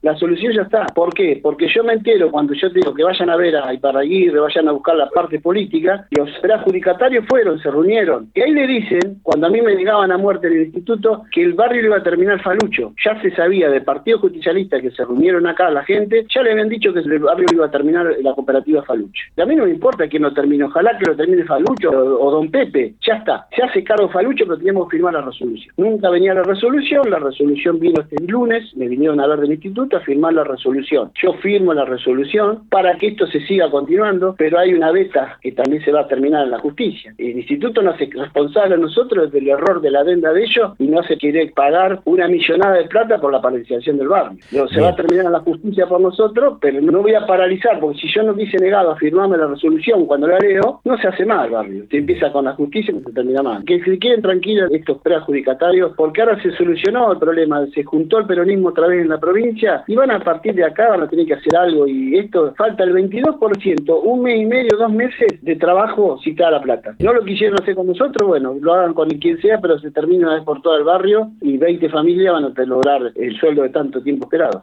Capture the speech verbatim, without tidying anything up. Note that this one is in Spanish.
La solución ya está. ¿Por qué? Porque yo me entero cuando yo te digo que vayan a ver a Iparraguirre, vayan a buscar la parte política, los adjudicatarios fueron, se reunieron. Y ahí le dicen, cuando a mí me negaban a muerte en el instituto, que el barrio le iba a terminar Falucho. Ya se sabía del Partido Justicialista que se reunieron acá la gente, ya le habían dicho que el barrio le iba a terminar la cooperativa Falucho. Y a mí no me importa quién lo termine, ojalá que lo termine Falucho o, o Don Pepe. Ya está. Se hace cargo Falucho, pero teníamos que firmar la resolución. Nunca venía la resolución, la resolución vino este lunes, me vinieron a ver del instituto a firmar la resolución. Yo firmo la resolución para que esto se siga continuando, pero hay una beta que también se va a terminar en la justicia. El instituto no hace responsable a nosotros del error de la adenda de ellos y no se quiere pagar una millonada de plata por la paralización del barrio. No, se Bien. va a terminar en la justicia por nosotros, pero no voy a paralizar, porque si yo no hubiese negado a firmarme la resolución cuando la leo, no se hace mal el barrio. Se empieza con la justicia y se termina mal. Que se queden tranquilos estos preadjudicatarios, porque ahora se solucionó el problema, se juntó el peronismo otra vez en la provincia y van a partir de acá, van a tener que hacer algo, y esto falta el veintidós por ciento, un mes y medio, dos meses de trabajo si está la plata. No lo quisieron hacer con nosotros, bueno, lo hagan con quien sea, pero se termina una vez por todo el barrio y veinte familias van a lograr el sueldo de tanto tiempo esperado.